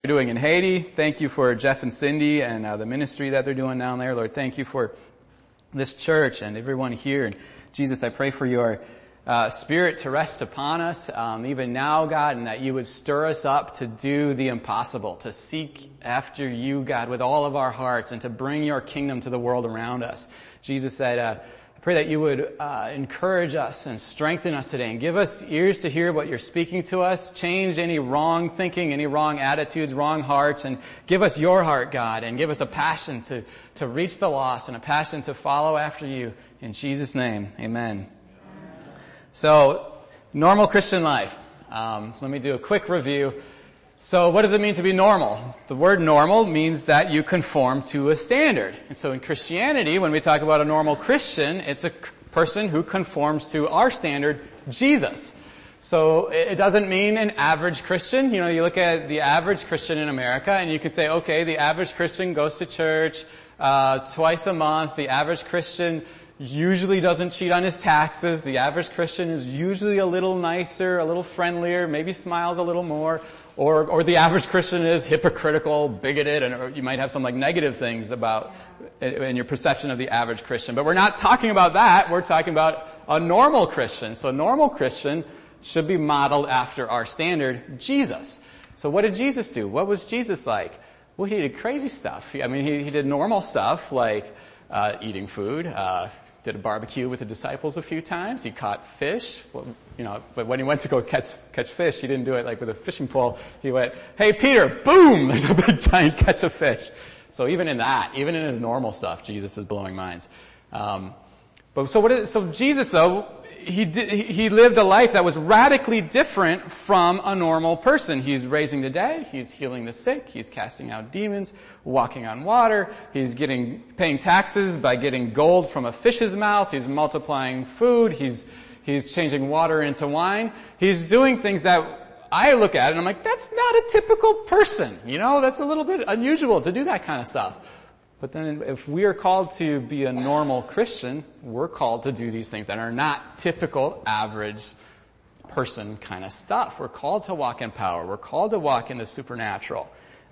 doing in Haiti. Thank you for Jeff and Cindy and the ministry that they're doing down there. Lord, thank you for this church and everyone here. And Jesus, I pray for your Spirit to rest upon us even now, God, and that you would stir us up to do the impossible, to seek after you, God, with all of our hearts, and to bring your kingdom to the world around us. Jesus said, I pray that you would encourage us and strengthen us today and give us ears to hear what you're speaking to us, change any wrong thinking, any wrong attitudes, wrong hearts, and give us your heart, God, and give us a passion to reach the lost and a passion to follow after you. In Jesus' name, amen. So, normal Christian life. Let me do a quick review. So what does it mean to be normal? The word normal means that you conform to a standard. And so in Christianity, when we talk about a normal Christian, it's a person who conforms to our standard, Jesus. So it doesn't mean an average Christian. You know, you look at the average Christian in America and you could say, okay, the average Christian goes to church twice a month. The average Christian usually doesn't cheat on his taxes. The average Christian is usually a little nicer, a little friendlier, maybe smiles a little more. Or the average Christian is hypocritical, bigoted, and you might have some like negative things about in your perception of the average Christian. But we're not talking about that. We're talking about a normal Christian. So a normal Christian should be modeled after our standard, Jesus. So what did Jesus do? What was Jesus like? Well, he did crazy stuff. I mean, he did normal stuff like eating food, did a barbecue with the disciples a few times. He caught fish. Well, you know, but when he went to go catch fish, he didn't do it like with a fishing pole. He went, hey Peter, boom! There's a big giant catch of fish. So even in that, even in his normal stuff, Jesus is blowing minds. So Jesus though, he lived a life that was radically different from a normal person. He's raising the dead, he's healing the sick, he's casting out demons, walking on water, he's paying taxes by getting gold from a fish's mouth, he's multiplying food, he's changing water into wine. He's doing things that I look at and I'm like, that's not a typical person. You know, that's a little bit unusual to do that kind of stuff. But then if we are called to be a normal Christian, we're called to do these things that are not typical average person kind of stuff. We're called to walk in power. We're called to walk in the supernatural.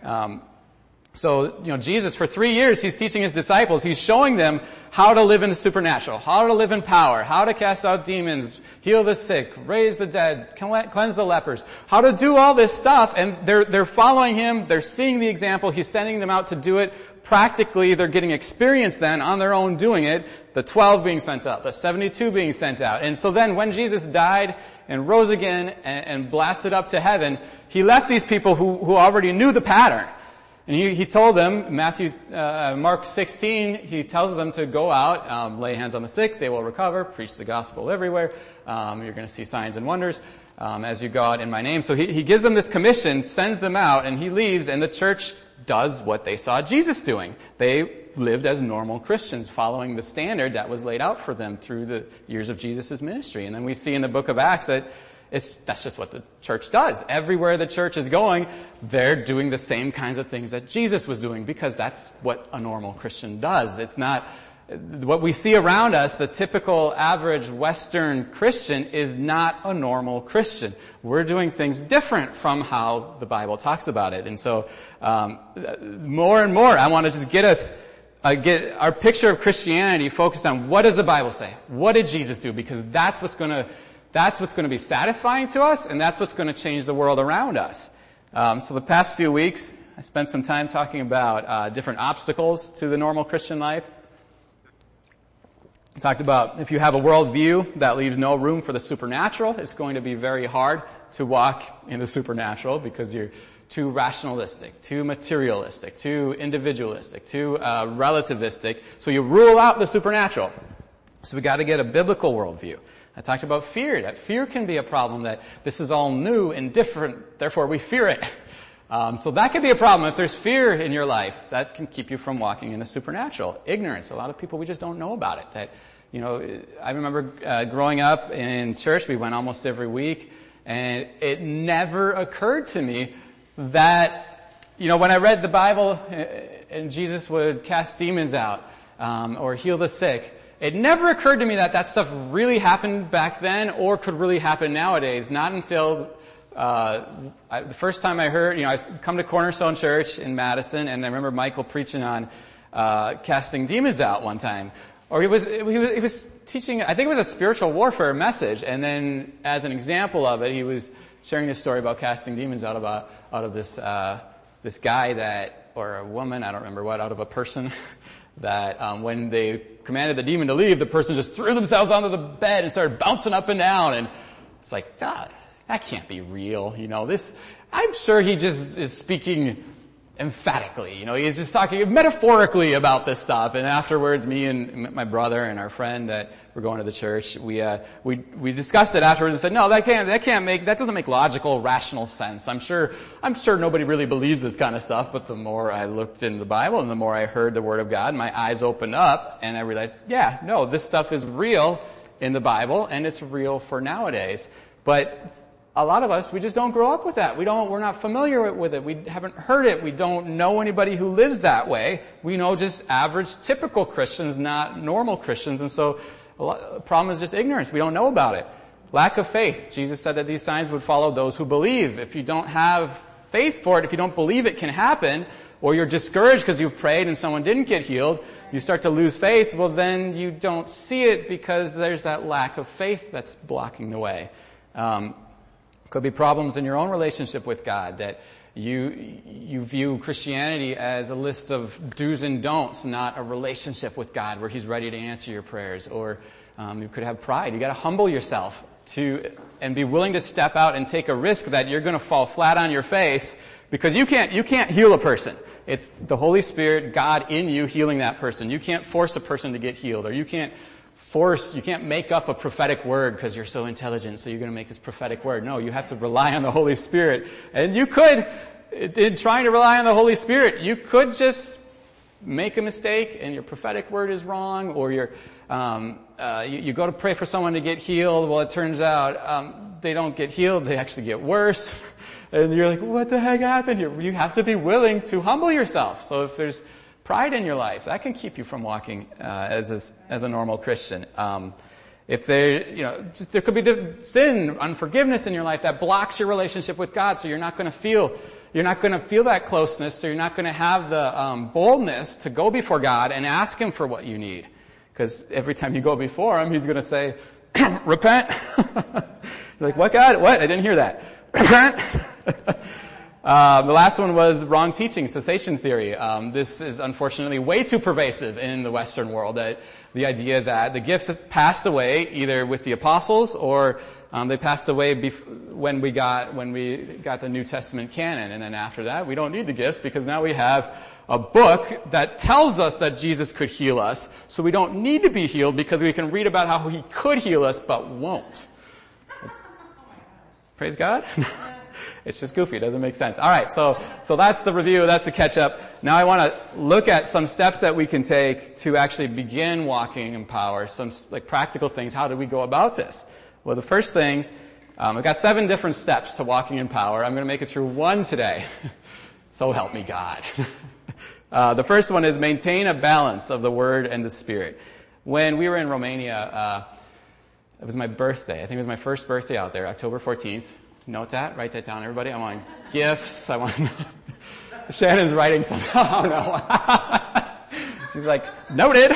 So, Jesus, for 3 years, he's teaching his disciples, he's showing them how to live in the supernatural, how to live in power, how to cast out demons, heal the sick, raise the dead, cleanse the lepers, how to do all this stuff, and they're following him, they're seeing the example, he's sending them out to do it. Practically, they're getting experience then on their own doing it, the 12 being sent out, the 72 being sent out. And so then when Jesus died and rose again and blasted up to heaven, he left these people who already knew the pattern. And he told them, Mark 16, he tells them to go out, lay hands on the sick, they will recover, preach the gospel everywhere. You're going to see signs and wonders as you go out in my name. So he gives them this commission, sends them out, and he leaves, and the church does what they saw Jesus doing. They lived as normal Christians, following the standard that was laid out for them through the years of Jesus' ministry. And then we see in the book of Acts that that's just what the church does. Everywhere the church is going, they're doing the same kinds of things that Jesus was doing, because that's what a normal Christian does. It's not what we see around us. The typical average Western Christian is not a normal Christian. We're doing things different from how the Bible talks about it. And so, more and more, I want to just get our picture of Christianity focused on what does the Bible say? What did Jesus do? Because that's what's going to be satisfying to us, and that's what's going to change the world around us. So the past few weeks, I spent some time talking about different obstacles to the normal Christian life. I talked about if you have a worldview that leaves no room for the supernatural, it's going to be very hard to walk in the supernatural because you're too rationalistic, too materialistic, too individualistic, too relativistic. So you rule out the supernatural. So we got to get a biblical worldview. I talked about fear, that fear can be a problem, that this is all new and different, therefore we fear it. So that can be a problem. If there's fear in your life, that can keep you from walking in the supernatural. Ignorance. A lot of people, we just don't know about it. I remember growing up in church, we went almost every week, and it never occurred to me that, when I read the Bible and Jesus would cast demons out, or heal the sick, it never occurred to me that stuff really happened back then or could really happen nowadays. Not until the first time I heard, I come to Cornerstone Church in Madison, and I remember Michael preaching on casting demons out one time. Or he was teaching, I think it was a spiritual warfare message, and then as an example of it, he was sharing this story about casting demons out of this guy or a woman, I don't remember what, out of a person, that when they commanded the demon to leave, the person just threw themselves onto the bed and started bouncing up and down, and it's like, that can't be real, I'm sure he just is speaking emphatically, he's just talking metaphorically about this stuff. And afterwards, me and my brother and our friend that were going to the church, we discussed it afterwards and said, no, that doesn't make logical, rational sense. I'm sure nobody really believes this kind of stuff, but the more I looked in the Bible and the more I heard the Word of God, my eyes opened up and I realized, this stuff is real in the Bible and it's real for nowadays. But a lot of us, we just don't grow up with that. We're not familiar with it. We haven't heard it. We don't know anybody who lives that way. We know just average, typical Christians, not normal Christians. And so the problem is just ignorance. We don't know about it. Lack of faith. Jesus said that these signs would follow those who believe. If you don't have faith for it, if you don't believe it can happen, or you're discouraged because you've prayed and someone didn't get healed, you start to lose faith, well then you don't see it because there's that lack of faith that's blocking the way. Could be problems in your own relationship with God, that you view Christianity as a list of do's and don'ts, not a relationship with God where He's ready to answer your prayers. Or you could have pride. You got to humble yourself and be willing to step out and take a risk that you're going to fall flat on your face, because you can't heal a person. It's the Holy Spirit, God in you, healing that person. You can't force a person to get healed, or you can't make up a prophetic word because you're so intelligent, so you're going to make this prophetic word. No, you have to rely on the Holy Spirit. And you could, in trying to rely on the Holy Spirit, you could just make a mistake and your prophetic word is wrong, or you go to pray for someone to get healed. Well, it turns out they don't get healed, they actually get worse. And you're like, what the heck happened here? You have to be willing to humble yourself. So if there's pride in your life, that can keep you from walking as a normal Christian. If there could be sin, unforgiveness in your life that blocks your relationship with God, so you're not going to feel that closeness, so you're not going to have the boldness to go before God and ask Him for what you need. Because every time you go before Him, He's going to say, repent. You're like, what, God? What? I didn't hear that. Repent. The last one was wrong teaching, cessation theory. This is unfortunately way too pervasive in the Western world, that the idea that the gifts have passed away either with the apostles or they passed away when we got the New Testament canon, and then after that we don't need the gifts because now we have a book that tells us that Jesus could heal us, so we don't need to be healed because we can read about how He could heal us but won't. Praise God. It's just goofy. It doesn't make sense. All right. So that's the review. That's the catch up. Now I want to look at some steps that we can take to actually begin walking in power. Some practical things. How do we go about this? Well, the first thing, I've got 7 different steps to walking in power. I'm going to make it through one today. So help me God. The first one is maintain a balance of the Word and the Spirit. When we were in Romania, it was my birthday. I think it was my first birthday out there, October 14th. Note that. Write that down, everybody. I want gifts. I want... Shannon's writing something. Oh, no. She's like, noted.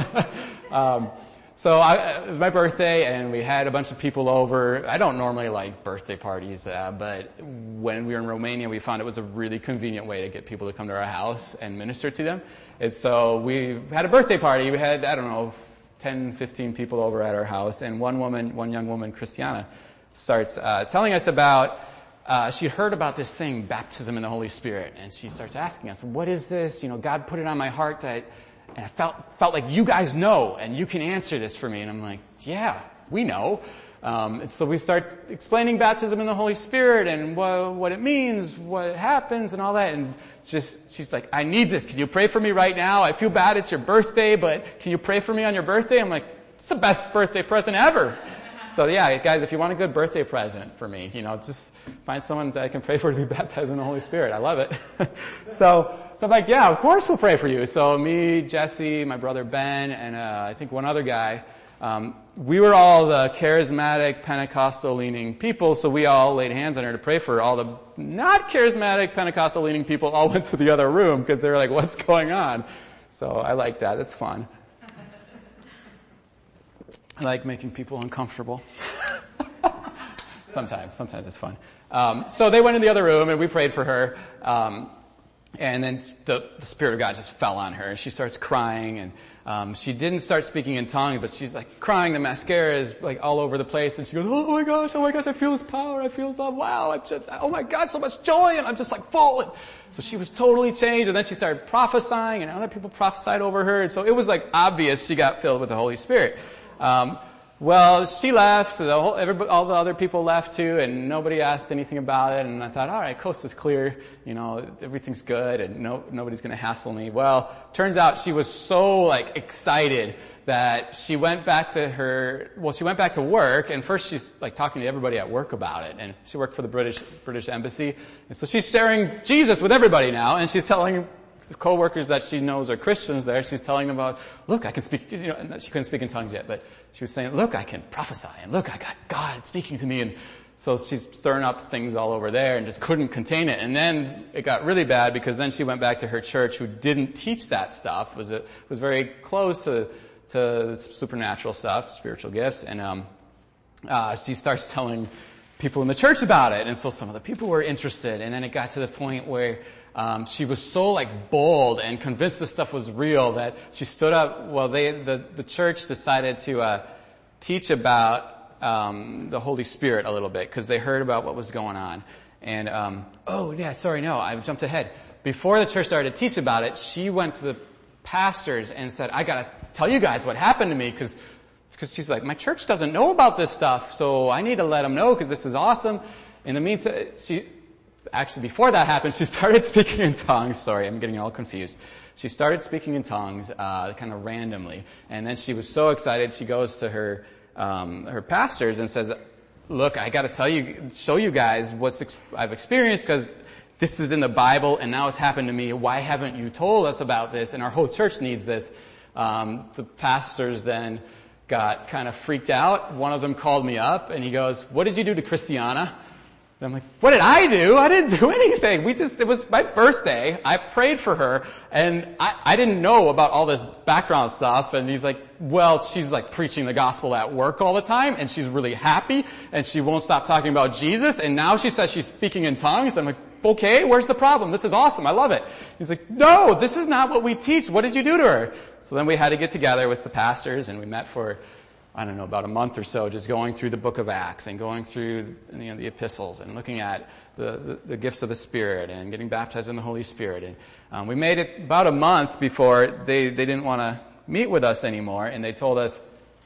So it was my birthday, and we had a bunch of people over. I don't normally like birthday parties, but when we were in Romania, we found it was a really convenient way to get people to come to our house and minister to them. And so we had a birthday party. We had, 10, 15 people over at our house, and one young woman, Christiana, starts telling us about, she'd heard about this thing, baptism in the Holy Spirit, and she starts asking us, what is this? God put it on my heart and I felt like you guys know, and you can answer this for me. And I'm like, yeah, we know. And so we start explaining baptism in the Holy Spirit and what it means, what happens, and all that. And she's like, I need this. Can you pray for me right now? I feel bad it's your birthday, but can you pray for me on your birthday? I'm like, it's the best birthday present ever. So yeah, guys, if you want a good birthday present for me, just find someone that I can pray for to be baptized in the Holy Spirit. I love it. So I'm like, yeah, of course we'll pray for you. So me, Jesse, my brother Ben, and I think one other guy, we were all the charismatic, Pentecostal-leaning people, so we all laid hands on her to pray for her. All the not charismatic, Pentecostal-leaning people all went to the other room because they were like, what's going on? So I like that. It's fun. I like making people uncomfortable. Sometimes it's fun. So they went in the other room and we prayed for her. And then the Spirit of God just fell on her and she starts crying and, she didn't start speaking in tongues, but she's like crying. The mascara is like all over the place and she goes, oh my gosh, I feel His power. I feel His love. Wow. Oh my gosh, so much joy. And I'm just like falling. So she was totally changed. And then she started prophesying and other people prophesied over her. And so it was like obvious she got filled with the Holy Spirit. Well, she left, all the other people left too, and nobody asked anything about it, and I thought, alright, coast is clear, everything's good, and nobody's gonna hassle me. Well, turns out she was so excited that she went back to work, and first she's talking to everybody at work about it, and she worked for the British Embassy, and so she's sharing Jesus with everybody now, and she's telling the co-workers that she knows are Christians there, she's telling them about, look, I can speak, and she couldn't speak in tongues yet, but she was saying, look, I can prophesy, and look, I got God speaking to me, and so she's stirring up things all over there and just couldn't contain it. And then it got really bad because then she went back to her church who didn't teach that stuff, was very close to supernatural stuff, spiritual gifts, and she starts telling people in the church about it, and so some of the people were interested, and then it got to the point where she was so bold and convinced this stuff was real that she stood up. Well, the church decided to teach about the Holy Spirit a little bit because they heard about what was going on. And I jumped ahead. Before the church started to teach about it, she went to the pastors and said, I gotta tell you guys what happened to me because she's like, my church doesn't know about this stuff, so I need to let them know because this is awesome. In the meantime, before that happened, she started speaking in tongues. Sorry, I'm getting all confused. She started speaking in tongues, kind of randomly. And then she was so excited, she goes to her pastors and says, look, I gotta show you guys what I've experienced because this is in the Bible and now it's happened to me. Why haven't you told us about this? And our whole church needs this. The pastors then got kind of freaked out. One of them called me up and he goes, what did you do to Christiana? And I'm like, what did I do? I didn't do anything. It was my birthday. I prayed for her and I didn't know about all this background stuff. And he's like, well, she's preaching the gospel at work all the time and she's really happy and she won't stop talking about Jesus. And now she says she's speaking in tongues. I'm like, okay, where's the problem? This is awesome. I love it. He's like, no, this is not what we teach. What did you do to her? So then we had to get together with the pastors and we met for about a month or so, just going through the book of Acts and going through, the epistles and looking at the gifts of the Spirit and getting baptized in the Holy Spirit. And, we made it about a month before they didn't want to meet with us anymore. And they told us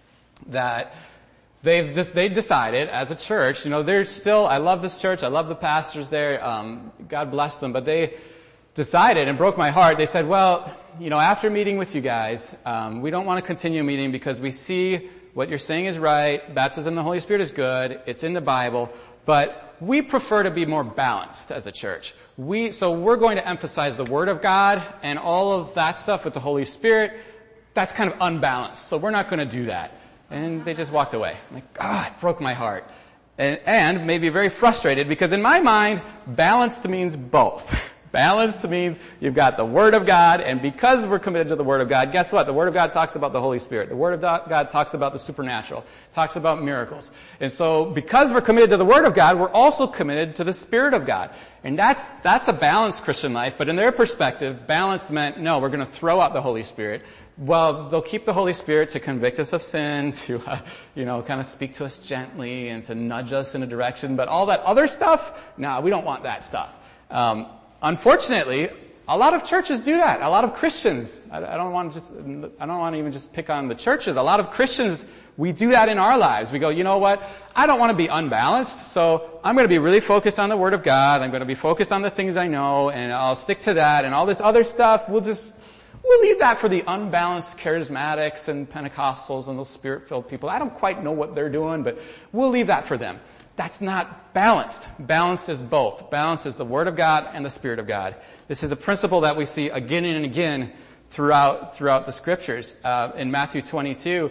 that they decided as a church, they're still, I love this church. I love the pastors there. God bless them. But they decided and broke my heart. They said, well, after meeting with you guys, we don't want to continue meeting because we see what you're saying is right. Baptism in the Holy Spirit is good. It's in the Bible. But we prefer to be more balanced as a church. So we're going to emphasize the Word of God and all of that stuff with the Holy Spirit. That's kind of unbalanced. So we're not going to do that. And they just walked away. I'm like, it broke my heart. And made me very frustrated because in my mind, balanced means both. Balanced means you've got the Word of God, and because we're committed to the Word of God, guess what? The Word of God talks about the Holy Spirit. The Word of God talks about the supernatural, talks about miracles. And so because we're committed to the Word of God, we're also committed to the Spirit of God. And that's a balanced Christian life, but in their perspective, balanced meant, no, we're going to throw out the Holy Spirit. Well, they'll keep the Holy Spirit to convict us of sin, to, kind of speak to us gently and to nudge us in a direction, but all that other stuff, no, we don't want that stuff. Unfortunately, a lot of churches do that. A lot of Christians, I don't want to even just pick on the churches. A lot of Christians, we do that in our lives. We go, you know what? I don't want to be unbalanced, so I'm going to be really focused on the Word of God. I'm going to be focused on the things I know, and I'll stick to that, and all this other stuff, we'll leave that for the unbalanced charismatics and Pentecostals and those Spirit-filled people. I don't quite know what they're doing, but we'll leave that for them. That's not balanced. Balanced is both. Balanced is the Word of God and the Spirit of God. This is a principle that we see again and again throughout the Scriptures. In Matthew 22,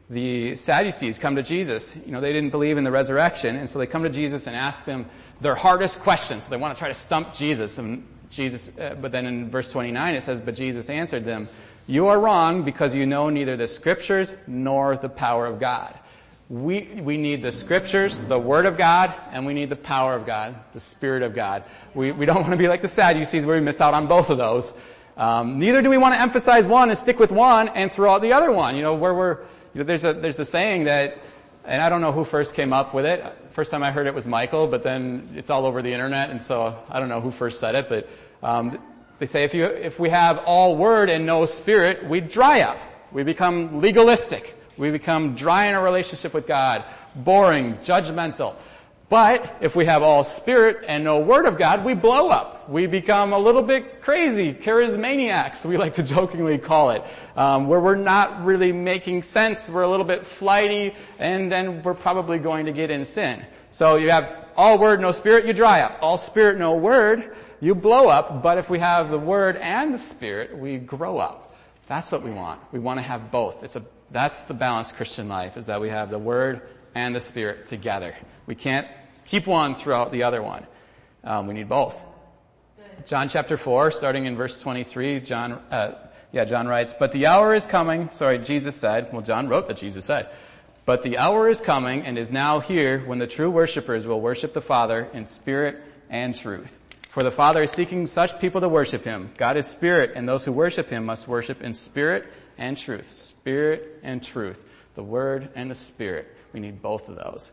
the Sadducees come to Jesus. They didn't believe in the resurrection, and so they come to Jesus and ask them their hardest questions. So they want to try to stump Jesus. And but then in verse 29 it says, "But Jesus answered them, 'You are wrong because you know neither the Scriptures nor the power of God.'" We need the Scriptures, the Word of God, and we need the power of God, the Spirit of God. We don't want to be like the Sadducees where we miss out on both of those. Neither do we want to emphasize one and stick with one and throw out the other one. There's the saying that, and I don't know who first came up with it. First time I heard it was Michael, but then it's all over the internet, and so I don't know who first said it, but they say if we have all Word and no Spirit, we dry up. We become legalistic. We become dry in our relationship with God, boring, judgmental. But if we have all Spirit and no Word of God, we blow up. We become a little bit crazy, charismaniacs, we like to jokingly call it, where we're not really making sense. We're a little bit flighty, and then we're probably going to get in sin. So you have all Word, no Spirit, you dry up. All Spirit, no Word, you blow up. But if we have the Word and the Spirit, we grow up. That's what we want. We want to have both. That's the balanced Christian life, is that we have the Word and the Spirit together. We can't keep one throughout the other one. We need both. John chapter 4, starting in verse 23, John writes, "But the hour is coming," Jesus said, John wrote that Jesus said, "But the hour is coming and is now here when the true worshipers will worship the Father in spirit and truth. For the Father is seeking such people to worship Him. God is spirit, and those who worship Him must worship in spirit and truth." Spirit and truth. The Word and the Spirit. We need both of those.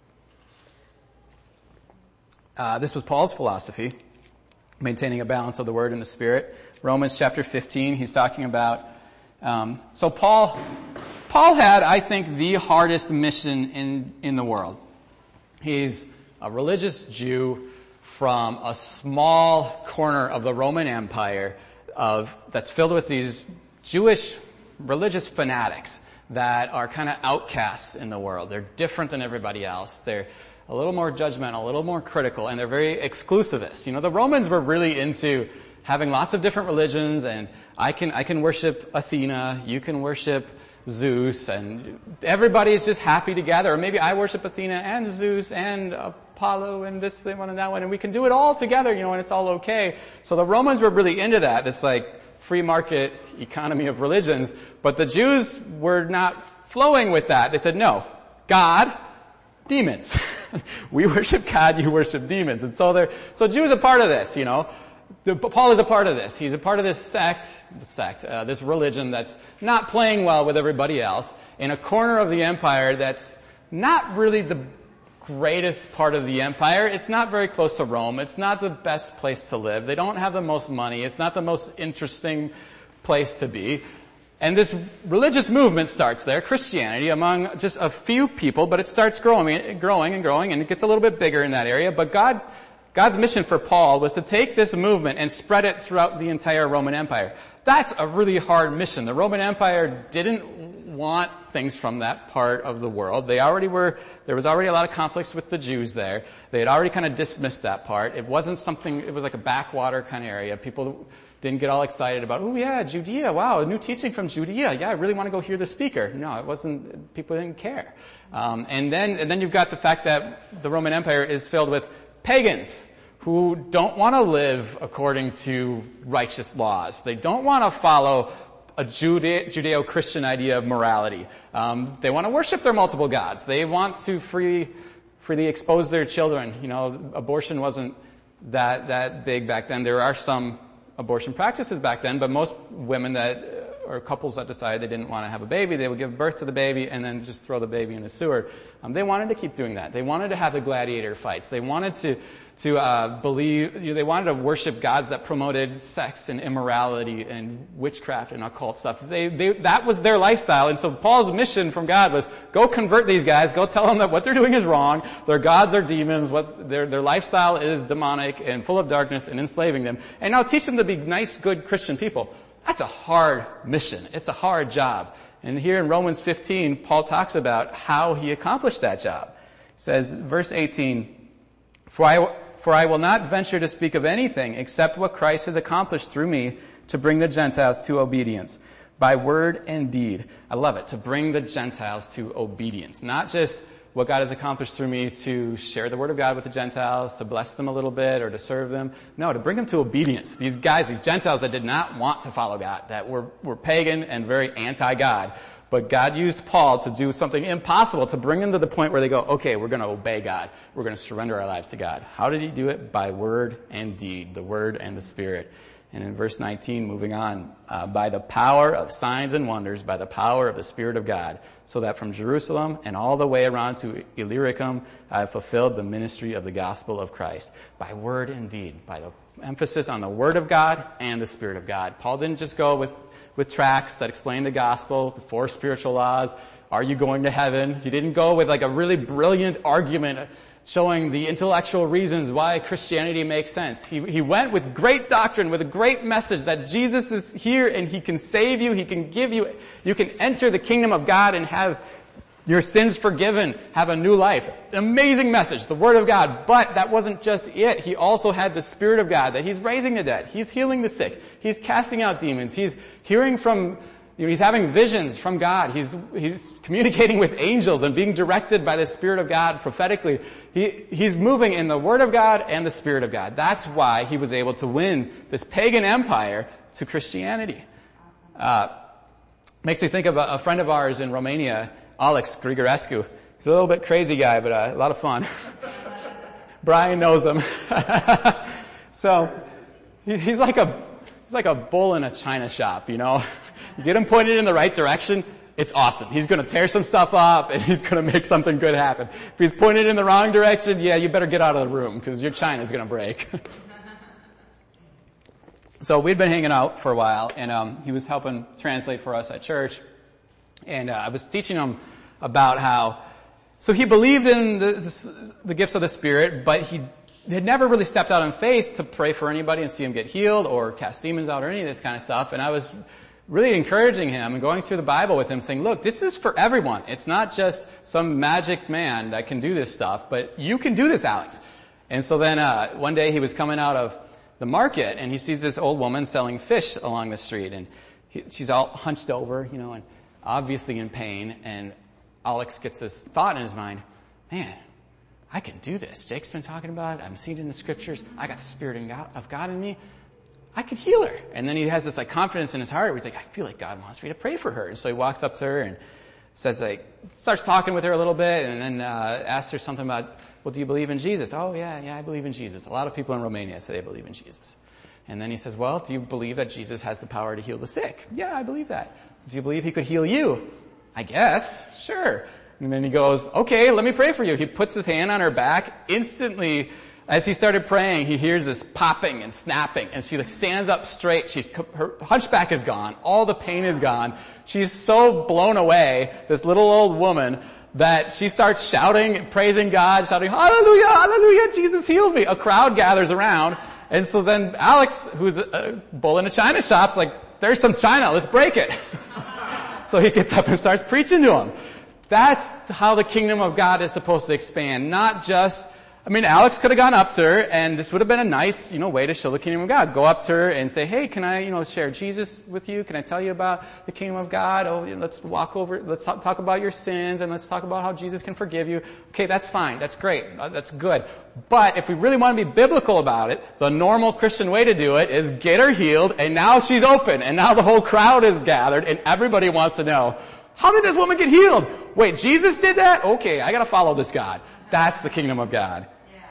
This was Paul's philosophy, maintaining a balance of the Word and the Spirit. Romans chapter 15, he's talking about, so Paul had, I think, the hardest mission in the world. He's a religious Jew from a small corner of the Roman Empire that's filled with these Jewish religious fanatics that are kind of outcasts in the world. They're different than everybody else. They're a little more judgmental, a little more critical, and they're very exclusivist. The Romans were really into having lots of different religions, and I can worship Athena, you can worship Zeus, and everybody's just happy together. Or maybe I worship Athena and Zeus and Apollo and this one and that one, and we can do it all together, and it's all okay. So the Romans were really into that, this free market economy of religions, but the Jews were not flowing with that. They said, no, God, demons. We worship God, you worship demons. And so Jews are part of this, Paul is a part of this. He's a part of this this religion that's not playing well with everybody else in a corner of the empire that's not really the greatest part of the empire. It's not very close to Rome. It's not the best place to live. They don't have the most money. It's not the most interesting place to be. And this religious movement starts there, Christianity, among just a few people, but it starts growing, and it gets a little bit bigger in that area. But God's mission for Paul was to take this movement and spread it throughout the entire Roman Empire. That's a really hard mission. The Roman Empire didn't want things from that part of the world. There was already a lot of conflicts with the Jews there. They had already kind of dismissed that part. It was like a backwater kind of area. People didn't get all excited about, oh yeah, Judea, wow, a new teaching from Judea. Yeah, I really want to go hear the speaker. No, it wasn't, people didn't care. And then you've got the fact that the Roman Empire is filled with pagans who don't want to live according to righteous laws. They don't want to follow a Judeo-Christian idea of morality. They want to worship their multiple gods. They want to freely expose their children. Abortion wasn't that big back then. There are some abortion practices back then, but most women or couples that decided they didn't want to have a baby, they would give birth to the baby and then just throw the baby in the sewer. They wanted to keep doing that. They wanted to have the gladiator fights. They wanted to believe, they wanted to worship gods that promoted sex and immorality and witchcraft and occult stuff. That was their lifestyle. And so Paul's mission from God was, go convert these guys, go tell them that what they're doing is wrong, their gods are demons, their lifestyle is demonic and full of darkness and enslaving them. And now teach them to be nice, good Christian people. That's a hard mission. It's a hard job. And here in Romans 15, Paul talks about how he accomplished that job. He says, verse 18, For I will not venture to speak of anything except what Christ has accomplished through me to bring the Gentiles to obedience, by word and deed. I love it. To bring the Gentiles to obedience. Not just what God has accomplished through me to share the word of God with the Gentiles, to bless them a little bit or to serve them. No, to bring them to obedience. These guys, these Gentiles that did not want to follow God, that were pagan and very anti-God. But God used Paul to do something impossible, to bring them to the point where they go, okay, we're going to obey God. We're going to surrender our lives to God. How did he do it? By word and deed, the word and the Spirit. And in verse 19, moving on, by the power of signs and wonders, by the power of the Spirit of God, so that from Jerusalem and all the way around to Illyricum, I have fulfilled the ministry of the gospel of Christ. By word and deed, by the emphasis on the word of God and the Spirit of God. Paul didn't just go with tracts that explain the gospel, the 4 spiritual laws, are you going to heaven? He didn't go with like a really brilliant argument showing the intellectual reasons why Christianity makes sense. He went with great doctrine, with a great message that Jesus is here and he can save you, he can give you, you can enter the kingdom of God and have your sins forgiven, have a new life. An amazing message, the Word of God. But that wasn't just it. He also had the Spirit of God, that he's raising the dead, he's healing the sick, he's casting out demons, he's hearing from, he's having visions from God, he's communicating with angels and being directed by the Spirit of God prophetically. He's moving in the Word of God and the Spirit of God. That's why he was able to win this pagan empire to Christianity. Makes me think of a friend of ours in Romania, Alex Grigorescu. He's a little bit crazy guy, but a lot of fun. Brian knows him. So he's like a bull in a china shop, you know. You get him pointed in the right direction, it's awesome. He's going to tear some stuff up and he's going to make something good happen. If he's pointed in the wrong direction, yeah, you better get out of the room because your china's going to break. So we'd been hanging out for a while, and he was helping translate for us at church. And I was teaching him about how, so he believed in the gifts of the Spirit, but he had never really stepped out in faith to pray for anybody and see him get healed or cast demons out or any of this kind of stuff. And I was really encouraging him and going through the Bible with him, saying, look, this is for everyone. It's not just some magic man that can do this stuff, but you can do this, Alex. And so then one day he was coming out of the market, and he sees this old woman selling fish along the street, and she's all hunched over, you know, and obviously in pain. And Alex gets this thought in his mind, man, I can do this. Jake's been talking about it. I'm seeing it in the scriptures. I got the Spirit of God in me. I could heal her. And then he has this like confidence in his heart where he's like, I feel like God wants me to pray for her. And so he walks up to her and says starts talking with her a little bit, and then asks her something about, well, do you believe in Jesus? Oh, yeah, I believe in Jesus. A lot of people in Romania say they believe in Jesus. And then he says, well, do you believe that Jesus has the power to heal the sick? Yeah, I believe that. Do you believe he could heal you? I guess. Sure. And then he goes, okay, let me pray for you. He puts his hand on her back. Instantly, as he started praying, he hears this popping and snapping, and she stands up straight. Her hunchback is gone. All the pain is gone. She's so blown away, this little old woman, that she starts shouting, praising God, shouting, hallelujah, hallelujah, Jesus healed me. A crowd gathers around. And so then Alex, who's a bull in a china shop, is like, there's some china, let's break it. So he gets up and starts preaching to him. That's how the kingdom of God is supposed to expand. Not just, Alex could have gone up to her, and this would have been a nice, way to show the kingdom of God. Go up to her and say, hey, can I, share Jesus with you? Can I tell you about the kingdom of God? Oh, let's walk over, let's talk about your sins, and let's talk about how Jesus can forgive you. Okay, that's fine. That's great. That's good. But if we really want to be biblical about it, the normal Christian way to do it is get her healed, and now she's open, and now the whole crowd is gathered, and everybody wants to know, how did this woman get healed? Wait, Jesus did that? Okay, I gotta follow this God. That's the kingdom of God.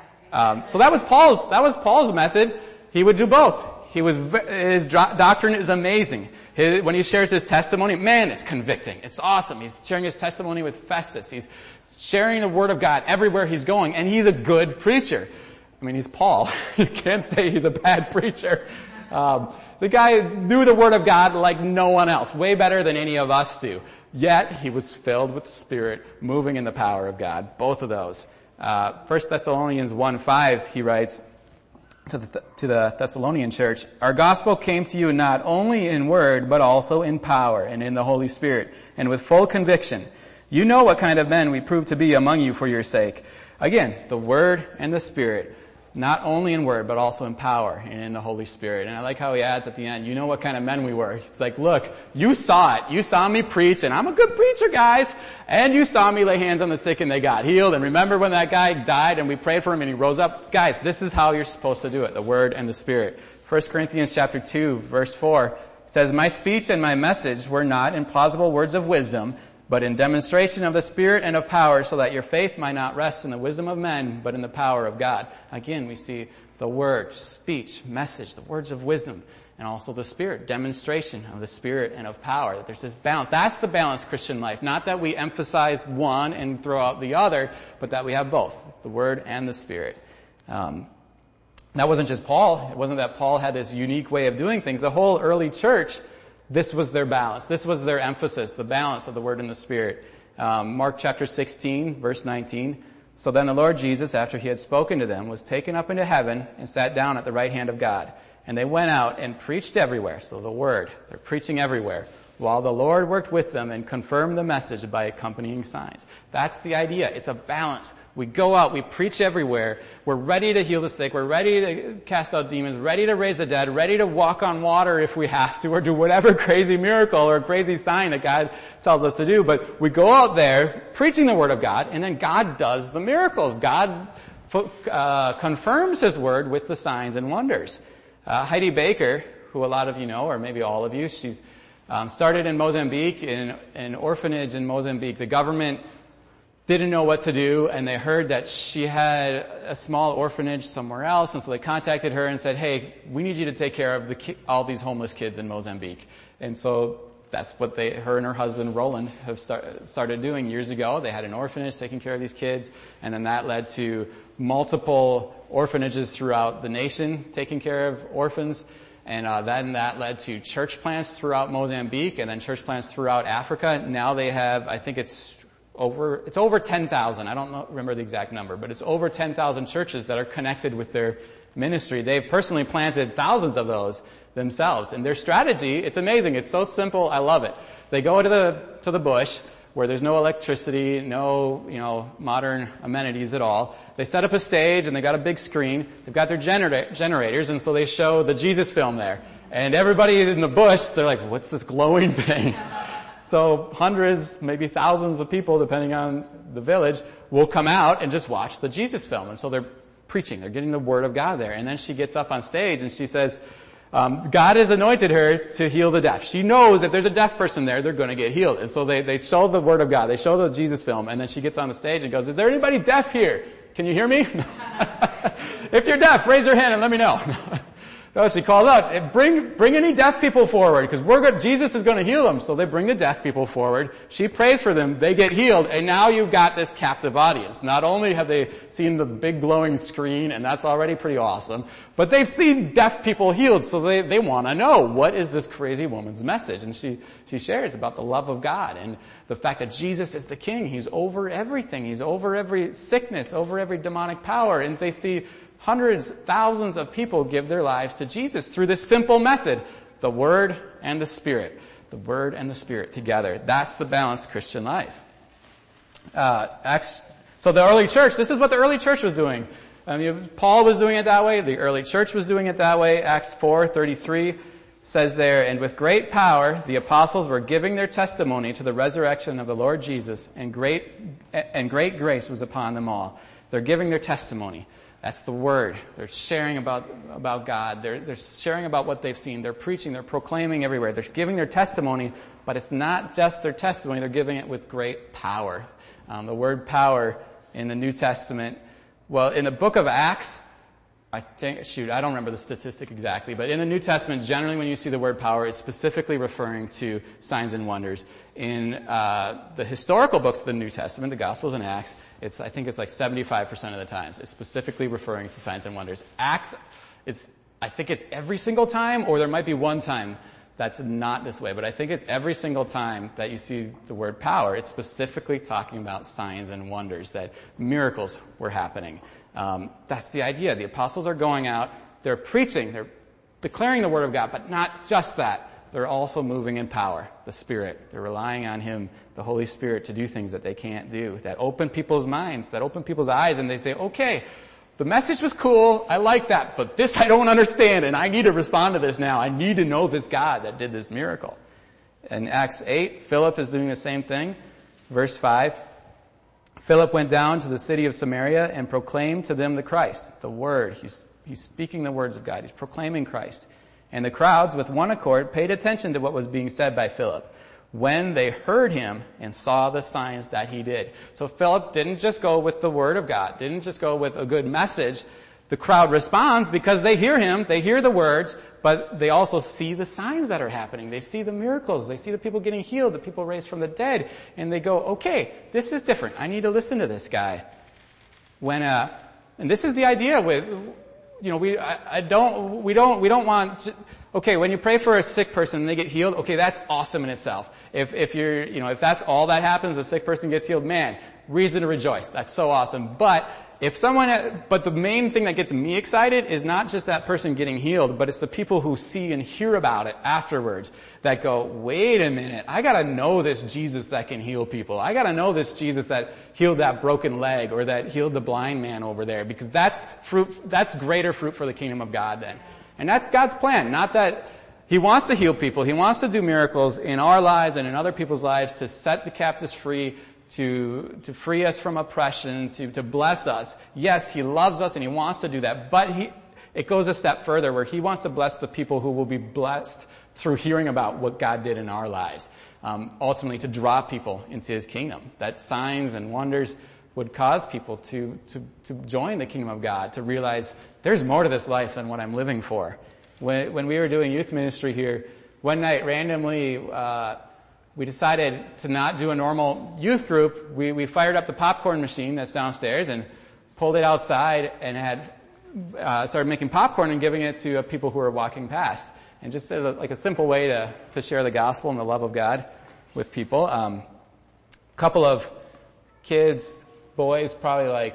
So that was Paul's method. He would do both. His doctrine is amazing. When he shares his testimony, man, it's convicting. It's awesome. He's sharing his testimony with Festus. He's sharing the word of God everywhere he's going, and he's a good preacher. He's Paul. You can't say he's a bad preacher. The guy knew the word of God like no one else, way better than any of us do. Yet, he was filled with the Spirit, moving in the power of God. Both of those. 1 Thessalonians 1:5, he writes to the Thessalonian church, our gospel came to you not only in word, but also in power and in the Holy Spirit, and with full conviction. You know what kind of men we proved to be among you for your sake. Again, the word and the Spirit. not only in word, but also in power and in the Holy Spirit. And I like how he adds at the end, you know what kind of men we were. It's like, look, you saw it. You saw me preach, and I'm a good preacher, guys. And you saw me lay hands on the sick and they got healed. And remember when that guy died and we prayed for him and he rose up? Guys, this is how you're supposed to do it, the word and the Spirit. 1 Corinthians chapter 2, verse 4 says, my speech and my message were not in plausible words of wisdom, but in demonstration of the Spirit and of power, so that your faith might not rest in the wisdom of men, but in the power of God. Again, we see the word, speech, message, the words of wisdom, and also the Spirit, demonstration of the Spirit and of power. That there's this balance. That's the balanced Christian life. Not that we emphasize one and throw out the other, but that we have both, the word and the Spirit. That wasn't just Paul. It wasn't that Paul had this unique way of doing things. The whole early church, this was their balance. This was their emphasis, the balance of the Word and the Spirit. Mark chapter 16, verse 19. So then the Lord Jesus, after he had spoken to them, was taken up into heaven and sat down at the right hand of God. And they went out and preached everywhere. So the Word, they're preaching everywhere, while the Lord worked with them and confirmed the message by accompanying signs. That's the idea. It's a balance. We go out, we preach everywhere. We're ready to heal the sick. We're ready to cast out demons, ready to raise the dead, ready to walk on water if we have to, or do whatever crazy miracle or crazy sign that God tells us to do. But we go out there preaching the Word of God, and then God does the miracles. God confirms His Word with the signs and wonders. Heidi Baker, who a lot of you know, or maybe all of you, she's started in Mozambique, in an orphanage in Mozambique. The government didn't know what to do, and they heard that she had a small orphanage somewhere else, and so they contacted her and said, hey, we need you to take care of all these homeless kids in Mozambique. And so that's what her and her husband, Roland, have started doing years ago. They had an orphanage taking care of these kids, and then that led to multiple orphanages throughout the nation taking care of orphans. And then that led to church plants throughout Mozambique, and then church plants throughout Africa. Now they have, I think it's over 10,000. I don't remember the exact number, but it's over 10,000 churches that are connected with their ministry. They've personally planted thousands of those themselves. And their strategy, it's amazing. It's so simple. I love it. They go to the bush where there's no electricity, no, modern amenities at all. They set up a stage and they got a big screen. They've got their generators, and so they show the Jesus film there. And everybody in the bush, they're like, what's this glowing thing? So hundreds, maybe thousands of people, depending on the village, will come out and just watch the Jesus film. And so they're preaching. They're getting the Word of God there. And then she gets up on stage and she says, God has anointed her to heal the deaf. She knows if there's a deaf person there, they're going to get healed. And so they show the Word of God. They show the Jesus film. And then she gets on the stage and goes, is there anybody deaf here? Can you hear me? If you're deaf, raise your hand and let me know. No, she calls out, bring any deaf people forward, because Jesus is going to heal them. So they bring the deaf people forward. She prays for them. They get healed. And now you've got this captive audience. Not only have they seen the big glowing screen, and that's already pretty awesome, but they've seen deaf people healed. So they want to know, what is this crazy woman's message? And she shares about the love of God and the fact that Jesus is the King. He's over everything. He's over every sickness, over every demonic power. And they see hundreds, thousands of people give their lives to Jesus through this simple method, the Word and the Spirit. The Word and the Spirit together. That's the balanced Christian life. So the early church, this is what the early church was doing. Paul was doing it that way. The early church was doing it that way. Acts 4:33 says there, and with great power the apostles were giving their testimony to the resurrection of the Lord Jesus, and great grace was upon them all. They're giving their testimony. That's the Word. They're sharing about God. They're sharing about what they've seen. They're preaching. They're proclaiming everywhere. They're giving their testimony, but it's not just their testimony. They're giving it with great power. The word power in the New Testament, well, in the book of Acts, I don't remember the statistic exactly, but in the New Testament, generally when you see the word power, it's specifically referring to signs and wonders. In the historical books of the New Testament, the Gospels and Acts, I think it's like 75% of the times, it's specifically referring to signs and wonders. Acts, I think it's every single time, or there might be one time that's not this way, but I think it's every single time that you see the word power, it's specifically talking about signs and wonders, that miracles were happening. That's the idea. The apostles are going out, they're preaching, they're declaring the Word of God, but not just that. They're also moving in power, the Spirit. They're relying on Him, the Holy Spirit, to do things that they can't do, that open people's minds, that open people's eyes, and they say, okay, the message was cool, I like that, but this I don't understand, and I need to respond to this now. I need to know this God that did this miracle. In Acts 8, Philip is doing the same thing. Verse 5, Philip went down to the city of Samaria and proclaimed to them the Christ, the Word. He's speaking the words of God. He's proclaiming Christ. And the crowds, with one accord, paid attention to what was being said by Philip when they heard him and saw the signs that he did. So Philip didn't just go with the Word of God, didn't just go with a good message. The crowd responds because they hear him, they hear the words, but they also see the signs that are happening. They see the miracles. They see the people getting healed, the people raised from the dead, and they go, okay, this is different. I need to listen to this guy. And this is the idea with, we don't want, okay, when you pray for a sick person and they get healed, okay, that's awesome in itself. If that's all that happens, a sick person gets healed, man, reason to rejoice. That's so awesome. But the main thing that gets me excited is not just that person getting healed, but it's the people who see and hear about it afterwards that go, wait a minute, I gotta know this Jesus that can heal people. I gotta know this Jesus that healed that broken leg or that healed the blind man over there, because that's greater fruit for the kingdom of God then. And that's God's plan. Not that He wants to heal people. He wants to do miracles in our lives and in other people's lives to set the captives free, to free us from oppression, to bless us. Yes, He loves us and He wants to do that, but it goes a step further where He wants to bless the people who will be blessed through hearing about what God did in our lives. Ultimately to draw people into His kingdom. That signs and wonders would cause people to join the kingdom of God, to realize there's more to this life than what I'm living for. When we were doing youth ministry here, one night randomly, we decided to not do a normal youth group. We fired up the popcorn machine that's downstairs and pulled it outside and had started making popcorn and giving it to people who were walking past. And just as a simple way to share the gospel and the love of God with people. A couple of kids, boys, probably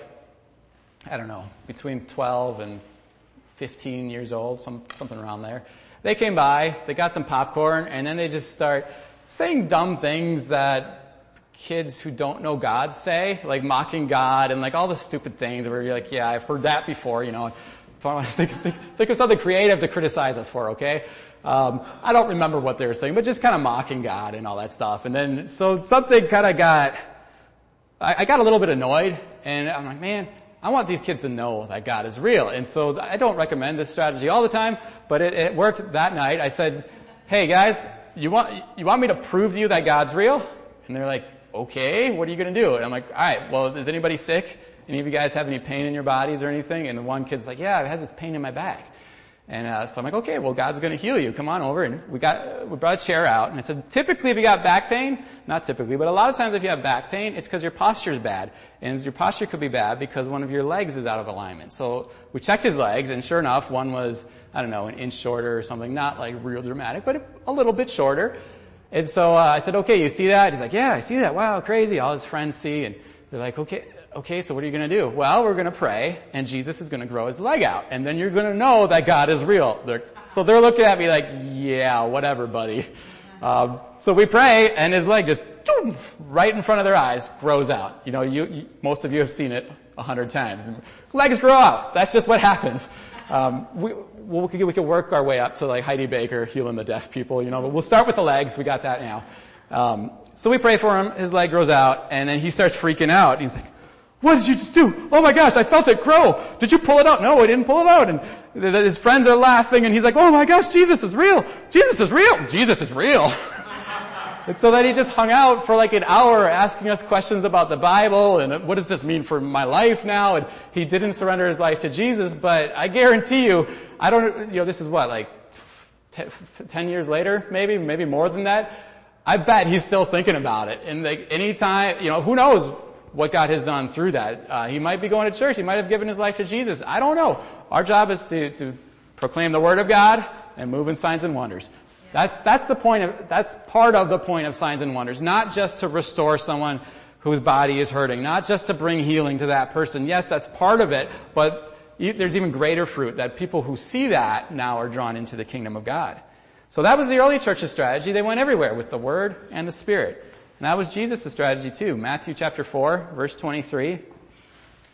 between 12 and 15 years old, something around there. They came by, they got some popcorn, and then they just start saying dumb things that kids who don't know God say, like mocking God and like all the stupid things where you're like, yeah, I've heard that before, So think of something creative to criticize us for, okay? I don't remember what they were saying, but just kind of mocking God and all that stuff. And then, so something kind of I got a little bit annoyed, and I'm like, man, I want these kids to know that God is real. And so I don't recommend this strategy all the time, but it worked that night. I said, hey guys, you want me to prove to you that God's real? And they're like, okay, what are you going to do? And I'm like, alright, well, is anybody sick? Any of you guys have any pain in your bodies or anything? And the one kid's like, yeah, I had this pain in my back. And so I'm like, okay, well, God's going to heal you. Come on over. And we brought a chair out. And I said, typically if you got back pain, not typically, but a lot of times if you have back pain, it's because your posture's bad. And your posture could be bad because one of your legs is out of alignment. So we checked his legs, and sure enough, one was, an inch shorter or something, not like real dramatic, but a little bit shorter. And so I said, okay, you see that? He's like, yeah, I see that. Wow, crazy. All his friends see. And they're like, okay, so what are you going to do? Well, we're going to pray, and Jesus is going to grow his leg out. And then you're going to know that God is real. So they're looking at me like, yeah, whatever, buddy. So we pray, and his leg just, right in front of their eyes, grows out. Most of you have seen it 100 times. Legs grow out. That's just what happens. We could work our way up to like Heidi Baker healing the deaf people, but we'll start with the legs. We got that now. So we pray for him. His leg grows out, and then he starts freaking out. He's like, what did you just do? Oh my gosh, I felt it grow. Did you pull it out? No, I didn't pull it out. And his friends are laughing, and he's like, oh my gosh, Jesus is real. Jesus is real. Jesus is real. And so then he just hung out for like an hour asking us questions about the Bible and what does this mean for my life now? And he didn't surrender his life to Jesus, but I guarantee you, this is what, like 10 years later, maybe more than that. I bet he's still thinking about it. And like anytime, who knows what God has done through that. He might be going to church. He might have given his life to Jesus. I don't know. Our job is to proclaim the word of God and move in signs and wonders. That's part of the point of signs and wonders. Not just to restore someone whose body is hurting. Not just to bring healing to that person. Yes, that's part of it, but there's even greater fruit that people who see that now are drawn into the kingdom of God. So that was the early church's strategy. They went everywhere with the word and the spirit. And that was Jesus' strategy too. Matthew chapter 4, verse 23.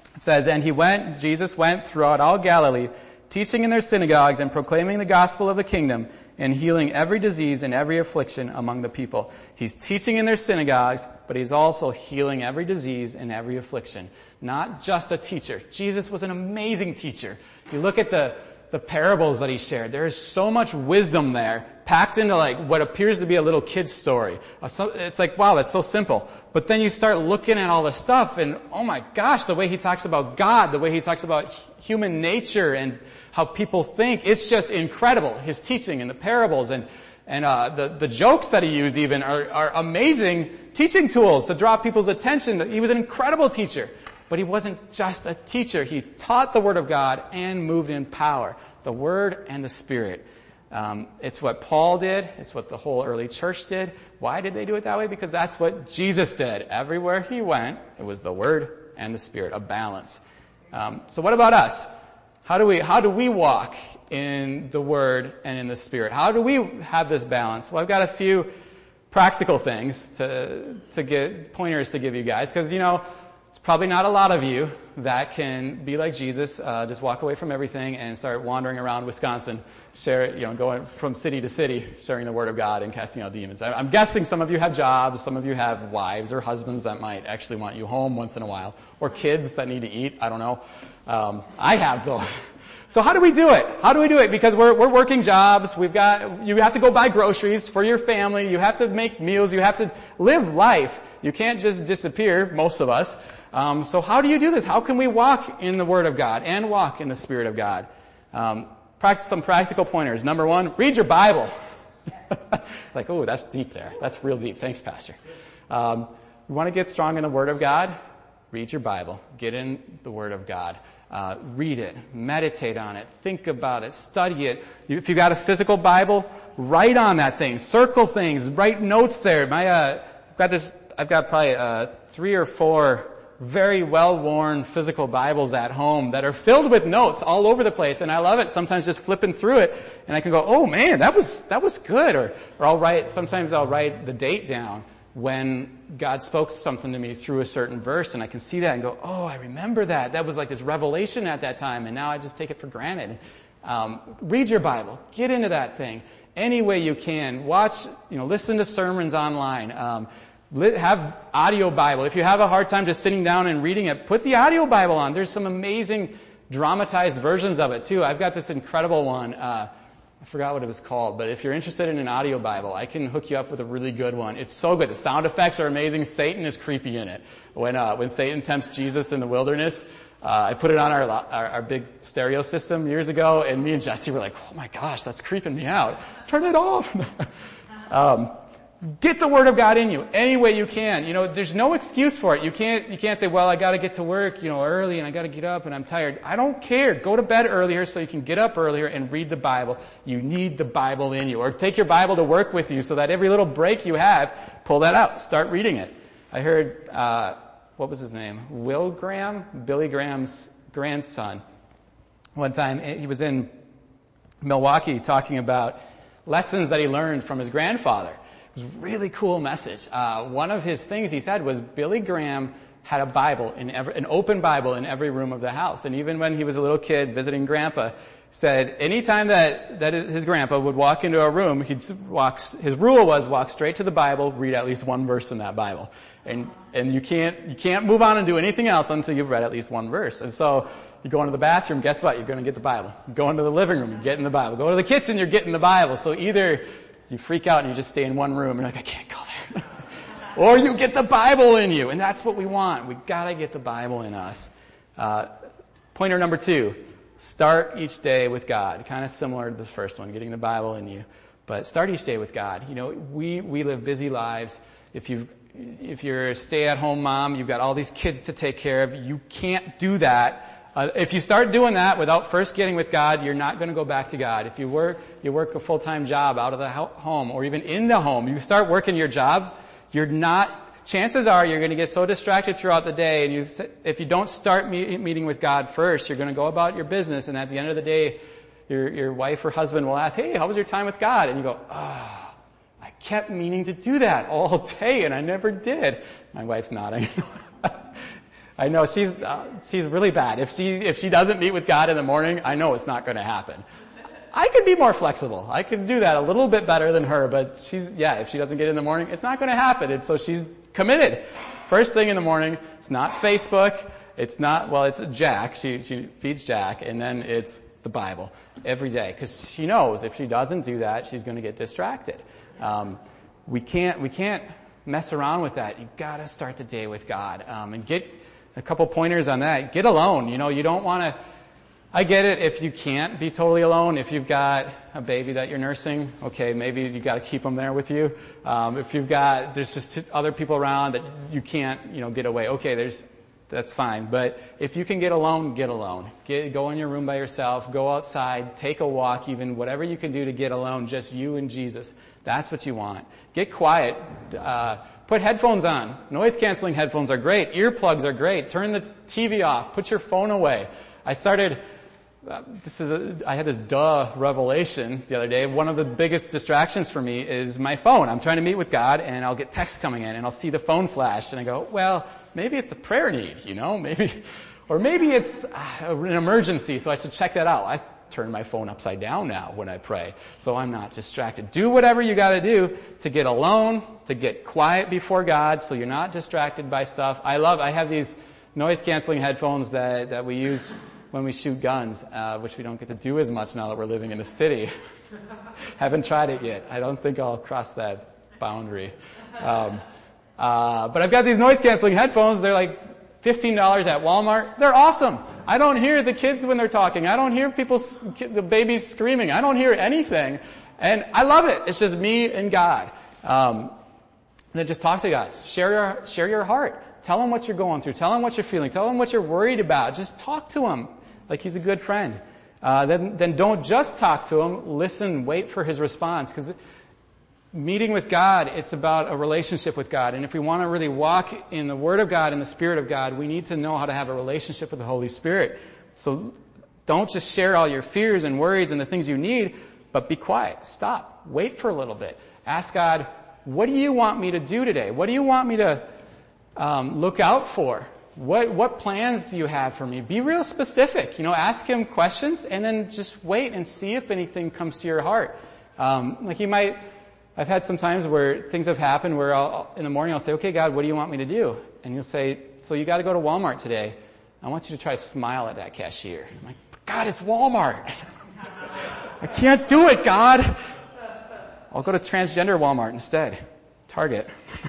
It says, and Jesus went throughout all Galilee, teaching in their synagogues and proclaiming the gospel of the kingdom and healing every disease and every affliction among the people. He's teaching in their synagogues, but he's also healing every disease and every affliction. Not just a teacher. Jesus was an amazing teacher. You look at the parables that he shared. There is so much wisdom there, packed into like what appears to be a little kid's story. It's like, wow, that's so simple. But then you start looking at all the stuff and, oh my gosh, the way he talks about God, the way he talks about human nature and how people think, it's just incredible. His teaching and the parables and the jokes that he used even are amazing teaching tools to draw people's attention. He was an incredible teacher. But he wasn't just a teacher. He taught the Word of God and moved in power. The Word and the Spirit. It's what Paul did. It's what the whole early church did. Why did they do it that way? Because that's what Jesus did. Everywhere he went, it was the Word and the Spirit, a balance. So what about us? How do we walk in the Word and in the Spirit? How do we have this balance? Well, I've got a few practical things to get pointers to give you guys. Because, it's probably not a lot of you that can be like Jesus, just walk away from everything and start wandering around Wisconsin, going from city to city, sharing the Word of God and casting out demons. I'm guessing some of you have jobs, some of you have wives or husbands that might actually want you home once in a while, or kids that need to eat, I don't know. I have those. So how do we do it? How do we do it? Because we're working jobs, you have to go buy groceries for your family, you have to make meals, you have to live life. You can't just disappear, most of us. So how do you do this? How can we walk in the Word of God and walk in the Spirit of God? Practice some practical pointers. Number one, read your Bible. Like, oh, that's deep there. That's real deep. Thanks, Pastor. You want to get strong in the Word of God? Read your Bible. Get in the Word of God. Read it. Meditate on it. Think about it. Study it. If you've got a physical Bible, write on that thing. Circle things. Write notes there. I've got probably 3 or 4 very well-worn physical Bibles at home that are filled with notes all over the place, and I love it. Sometimes just flipping through it, and I can go, oh man, that was good. Or sometimes I'll write the date down when God spoke something to me through a certain verse, and I can see that and go, oh, I remember that. That was like this revelation at that time, and now I just take it for granted. Read your Bible. Get into that thing any way you can. Watch, listen to sermons online. Have audio Bible. If you have a hard time just sitting down and reading it, put the audio Bible on. There's some amazing dramatized versions of it too. I've got this incredible one. I forgot what it was called, but if you're interested in an audio Bible, I can hook you up with a really good one. It's so good. The sound effects are amazing. Satan is creepy in it. When Satan tempts Jesus in the wilderness, I put it on our big stereo system years ago, and me and Jesse were like, oh my gosh, that's creeping me out. Turn it off. Get the Word of God in you any way you can. There's no excuse for it. You can't say, well, I gotta get to work, early and I gotta get up and I'm tired. I don't care. Go to bed earlier so you can get up earlier and read the Bible. You need the Bible in you. Or take your Bible to work with you so that every little break you have, pull that out. Start reading it. I heard, what was his name? Will Graham? Billy Graham's grandson. One time he was in Milwaukee talking about lessons that he learned from his grandfather. It was a really cool message. One of his things he said was Billy Graham had a Bible an open Bible in every room of the house. And even when he was a little kid visiting Grandpa, said anytime that his grandpa would walk into a room, his rule was walk straight to the Bible, read at least one verse in that Bible. And you can't move on and do anything else until you've read at least one verse. And so you go into the bathroom, guess what? You're going to get the Bible. You go into the living room, you're getting the Bible. Go to the kitchen, you're getting the Bible. So either you freak out and you just stay in one room and you're like, I can't go there. Or you get the Bible in you. And that's what we want. We gotta get the Bible in us. Pointer number 2. Start each day with God. Kind of similar to the first one, getting the Bible in you. But start each day with God. We live busy lives. If you're a stay-at-home mom, you've got all these kids to take care of. You can't do that. If you start doing that without first getting with God, you're not going to go back to God. If you work a full-time job out of the home or even in the home, you start working your job, chances are you're going to get so distracted throughout the day, and if you don't start meeting with God first, you're going to go about your business, and at the end of the day, your wife or husband will ask, hey, how was your time with God? And you go, I kept meaning to do that all day, and I never did. My wife's nodding. I know she's really bad. If she doesn't meet with God in the morning, I know it's not going to happen. I could be more flexible. I could do that a little bit better than her, but if she doesn't get in the morning, it's not going to happen. And so she's committed. First thing in the morning, it's not Facebook. It's Jack. She feeds Jack, and then it's the Bible every day. Because she knows if she doesn't do that, she's going to get distracted. We can't mess around with that. You gotta start the day with God. And get a couple pointers on that. Get alone. You don't wanna, I get it if you can't be totally alone. If you've got a baby that you're nursing, okay, maybe you gotta keep them there with you. If there's just other people around that you can't, get away. Okay, that's fine. But if you can get alone, get alone. Go in your room by yourself, go outside, take a walk even, whatever you can do to get alone, just you and Jesus. That's what you want. Get quiet. Put headphones on. Noise canceling headphones are great. Earplugs are great. Turn the TV off. Put your phone away. I had this revelation the other day. One of the biggest distractions for me is my phone. I'm trying to meet with God and I'll get texts coming in and I'll see the phone flash and I go, well, maybe it's a prayer need, maybe it's an emergency, so I should check that out. I turn my phone upside down now when I pray, so I'm not distracted. Do whatever you gotta do to get alone, to get quiet before God, so you're not distracted by stuff. I have these noise canceling headphones that we use when we shoot guns, which we don't get to do as much now that we're living in a city. Haven't tried it yet. I don't think I'll cross that boundary. But I've got these noise canceling headphones. They're like $15 at Walmart. They're awesome. I don't hear the kids when they're talking. I don't hear the babies screaming. I don't hear anything. And I love it. It's just me and God. And then just talk to God. Share your heart. Tell him what you're going through. Tell him what you're feeling. Tell him what you're worried about. Just talk to him like he's a good friend. Then don't just talk to him. Listen, wait for his response. Because meeting with God, it's about a relationship with God. And if we want to really walk in the Word of God and the Spirit of God, we need to know how to have a relationship with the Holy Spirit. So don't just share all your fears and worries and the things you need, but be quiet. Stop. Wait for a little bit. Ask God, what do you want me to do today? What do you want me to look out for? What plans do you have for me? Be real specific. Ask him questions and then just wait and see if anything comes to your heart. I've had some times where things have happened where in the morning I'll say, okay, God, what do you want me to do? And you'll say, so you got to go to Walmart today. I want you to try to smile at that cashier. I'm like, God, it's Walmart. I can't do it, God. I'll go to transgender Walmart instead. Target.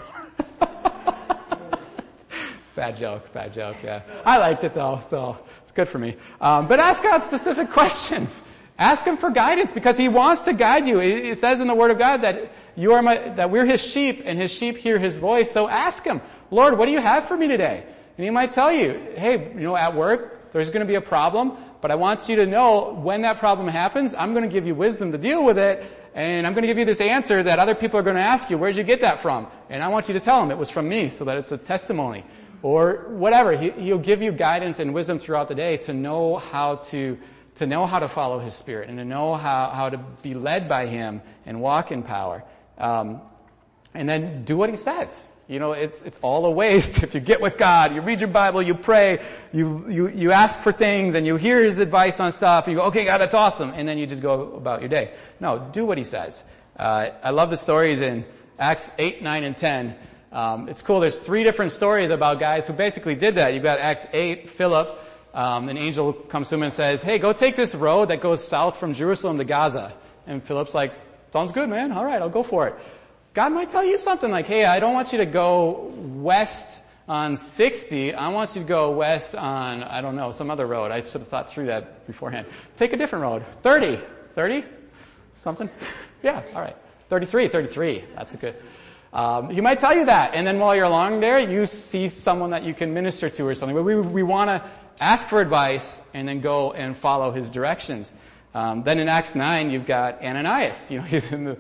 Bad joke, yeah. I liked it though, so it's good for me. But ask God specific questions. Ask him for guidance because he wants to guide you. It says in the Word of God that that we're his sheep and his sheep hear his voice. So ask him, Lord, what do you have for me today? And he might tell you, hey, at work, there's going to be a problem, but I want you to know when that problem happens, I'm going to give you wisdom to deal with it. And I'm going to give you this answer that other people are going to ask you, where'd you get that from? And I want you to tell them it was from me so that it's a testimony. Or whatever. He'll give you guidance and wisdom throughout the day to know how to follow his Spirit and to know how to be led by him and walk in power. And then do what he says. It's all a waste if you get with God, you read your Bible, you pray, you ask for things and you hear his advice on stuff and you go, okay, God, that's awesome. And then you just go about your day. No, do what he says. I love the stories in Acts 8, 9, and 10. It's cool. There's 3 different stories about guys who basically did that. You've got Acts 8, Philip, an angel comes to him and says, hey, go take this road that goes south from Jerusalem to Gaza. And Philip's like, sounds good, man. All right, I'll go for it. God might tell you something like, hey, I don't want you to go west on 60. I want you to go west on, I don't know, some other road. I should have thought through that beforehand. Take a different road. 30? Something? Yeah, all right. 33. That's a good. He might tell you that. And then while you're along there, you see someone that you can minister to or something. But we want to ask for advice and then go and follow his directions. Then in Acts 9, you've got Ananias. He's in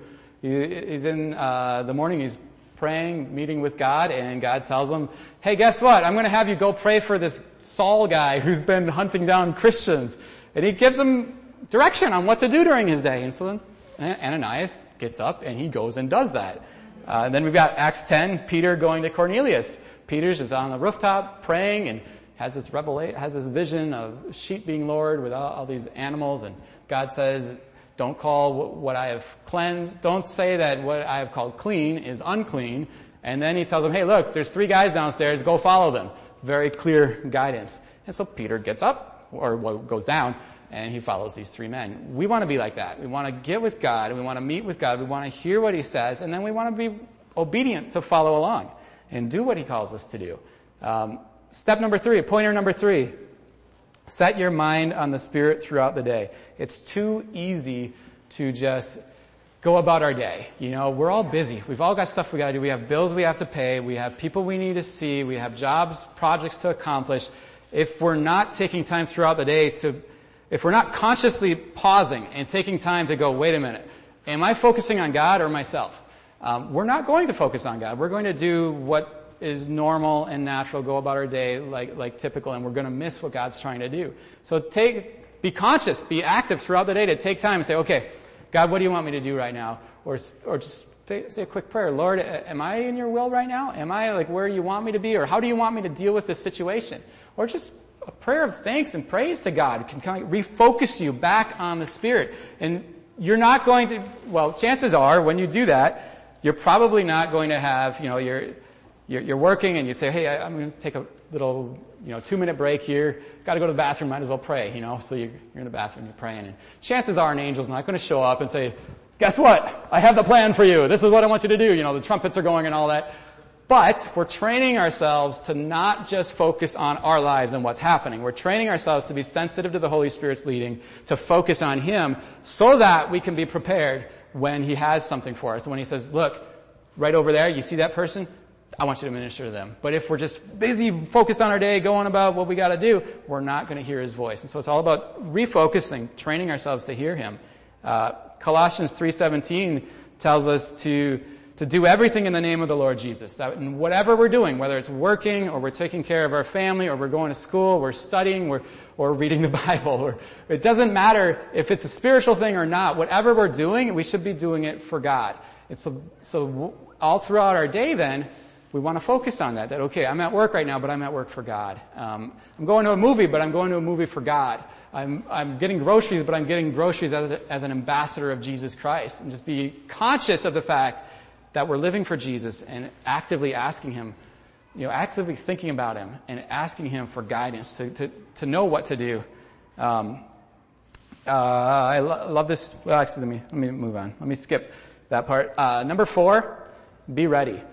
the morning, he's praying, meeting with God, and God tells him, hey, guess what? I'm going to have you go pray for this Saul guy who's been hunting down Christians. And he gives him direction on what to do during his day. And so then Ananias gets up and he goes and does that. Then we've got Acts 10, Peter going to Cornelius. Peter's is on the rooftop praying, and has this vision of sheep being lured with all these animals, and God says, don't call what I have cleansed, don't say that what I have called clean is unclean. And then he tells them, hey, look, there's 3 guys downstairs, go follow them. Very clear guidance. And so Peter gets up, or goes down, and he follows these 3 men. We want to be like that. We want to get with God, we want to meet with God, we want to hear what he says, and then we want to be obedient to follow along and do what he calls us to do. Step number 3, pointer number 3. Set your mind on the Spirit throughout the day. It's too easy to just go about our day. We're all busy. We've all got stuff we gotta do. We have bills we have to pay. We have people we need to see. We have jobs, projects to accomplish. If we're not taking time throughout the day if we're not consciously pausing and taking time to go, wait a minute, am I focusing on God or myself? We're not going to focus on God. We're going to do what is normal and natural, go about our day like typical, and we're going to miss what God's trying to do. So be conscious, be active throughout the day to take time and say, okay, God, what do you want me to do right now? Or just say a quick prayer. Lord, am I in your will right now? Am I where you want me to be? Or how do you want me to deal with this situation? Or just a prayer of thanks and praise to God can kind of refocus you back on the Spirit. And you're not going to, chances are when you do that, you're probably not going to have, you're working and you say, hey, I'm going to take a little, 2-minute break here. Got to go to the bathroom, might as well pray, So you're in the bathroom, you're praying, and chances are an angel's not going to show up and say, guess what? I have the plan for you. This is what I want you to do. The trumpets are going and all that. But we're training ourselves to not just focus on our lives and what's happening. We're training ourselves to be sensitive to the Holy Spirit's leading, to focus on Him so that we can be prepared when He has something for us. When He says, look, right over there, you see that person? I want you to minister to them. But if we're just busy, focused on our day, going about what we got to do, we're not going to hear His voice. And so it's all about refocusing, training ourselves to hear Him. Colossians 3:17 tells us to do everything in the name of the Lord Jesus. That in whatever we're doing, whether it's working or we're taking care of our family or we're going to school, we're studying, or reading the Bible, or it doesn't matter if it's a spiritual thing or not. Whatever we're doing, we should be doing it for God. And so all throughout our day then, we want to focus on that, okay, I'm at work right now, but I'm at work for God. I'm going to a movie, but I'm going to a movie for God. I'm getting groceries, but I'm getting groceries as an ambassador of Jesus Christ. And just be conscious of the fact that we're living for Jesus and actively asking Him, actively thinking about Him and asking Him for guidance to know what to do. I love this. Well, actually, let me move on. Let me skip that part. Number 4, be ready.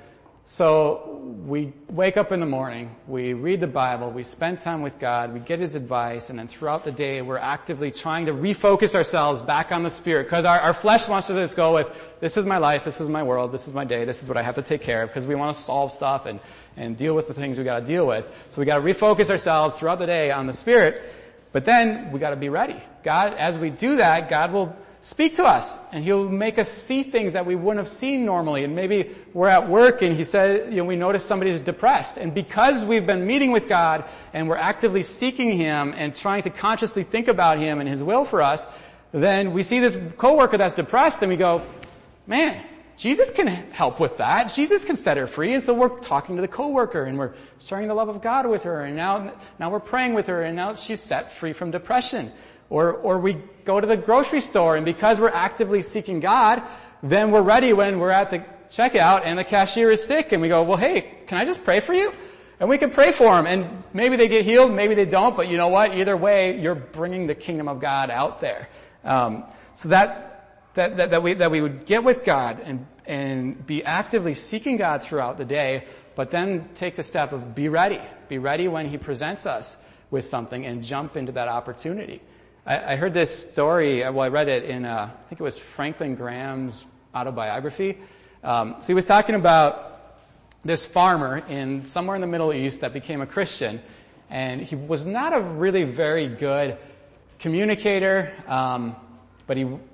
So we wake up in the morning, we read the Bible, we spend time with God, we get His advice, and then throughout the day we're actively trying to refocus ourselves back on the Spirit, because our flesh wants to just go with, this is my life, this is my world, this is my day, this is what I have to take care of, because we want to solve stuff and deal with the things we got to deal with. So we got to refocus ourselves throughout the day on the Spirit, but then we got to be ready. God, as we do that, God will speak to us, and He'll make us see things that we wouldn't have seen normally. And maybe we're at work and He said, we notice somebody's depressed. And because we've been meeting with God and we're actively seeking Him and trying to consciously think about Him and His will for us, then we see this coworker that's depressed and we go, man, Jesus can help with that. Jesus can set her free. And so we're talking to the coworker and we're sharing the love of God with her. And now we're praying with her and now she's set free from depression. Or we go to the grocery store, and because we're actively seeking God, then we're ready when we're at the checkout and the cashier is sick, and we go, well, hey, can I just pray for you? And we can pray for them, and maybe they get healed, maybe they don't, but you know what? Either way, you're bringing the kingdom of God out there. So that we would get with God and be actively seeking God throughout the day, but then take the step of be ready. Be ready when He presents us with something and jump into that opportunity. I heard this story, I read it in, I think it was Franklin Graham's autobiography. So he was talking about this farmer somewhere in the Middle East that became a Christian, and he was not a really very good communicator, but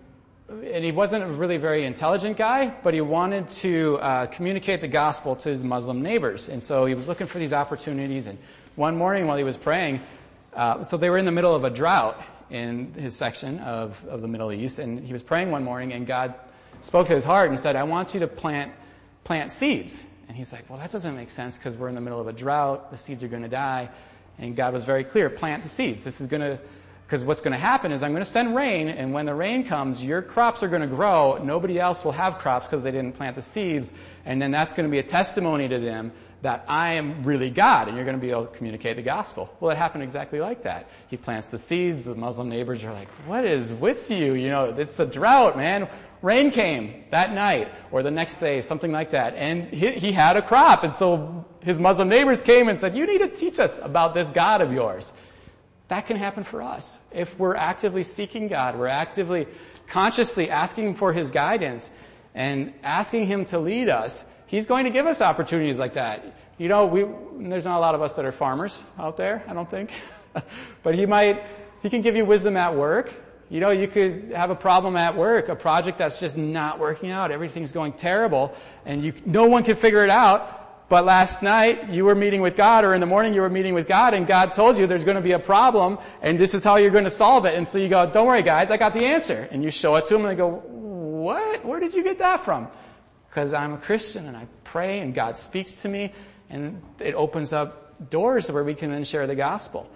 he wasn't a really very intelligent guy, but he wanted to communicate the gospel to his Muslim neighbors. And so he was looking for these opportunities, and one morning while he was praying, so they were in the middle of a drought in his section of the Middle East, and he was praying one morning, and God spoke to his heart and said, I want you to plant seeds. And he's like, well, that doesn't make sense because we're in the middle of a drought, the seeds are going to die. And God was very clear, plant the seeds. Because what's going to happen is I'm going to send rain, and when the rain comes, your crops are going to grow. Nobody else will have crops because they didn't plant the seeds. And then that's going to be a testimony to them that I am really God, and you're going to be able to communicate the gospel. Well, it happened exactly like that. He plants the seeds. The Muslim neighbors are like, what is with you? It's a drought, man. Rain came that night or the next day, something like that. And he had a crop. And so his Muslim neighbors came and said, you need to teach us about this God of yours. That can happen for us. If we're actively seeking God, we're actively, consciously asking for His guidance and asking Him to lead us, He's going to give us opportunities like that. There's not a lot of us that are farmers out there, I don't think. But He can give you wisdom at work. You could have a problem at work, a project that's just not working out. Everything's going terrible and no one can figure it out. But last night you were meeting with God, or in the morning you were meeting with God, and God told you there's going to be a problem and this is how you're going to solve it. And so you go, don't worry guys, I got the answer. And you show it to them and they go, what? Where did you get that from? Because I'm a Christian and I pray and God speaks to me, and it opens up doors where we can then share the gospel.